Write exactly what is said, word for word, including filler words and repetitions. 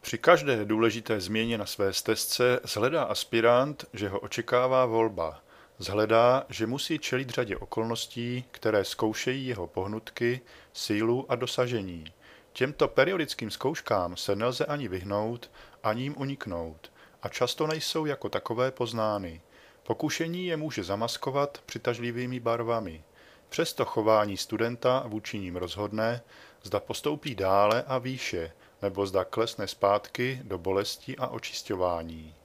Při každé důležité změně na své stezce shledá aspirant, že ho očekává volba. Shledá, že musí čelit řadě okolností, které zkoušejí jeho pohnutky, sílu a dosažení. Těmto periodickým zkouškám se nelze ani vyhnout, ani jim uniknout a často nejsou jako takové poznány. Pokušení je může zamaskovat přitažlivými barvami. Přesto chování studenta vůči nim rozhodne, zda postoupí dále a výše, nebo zda klesne zpátky do bolesti a očišťování.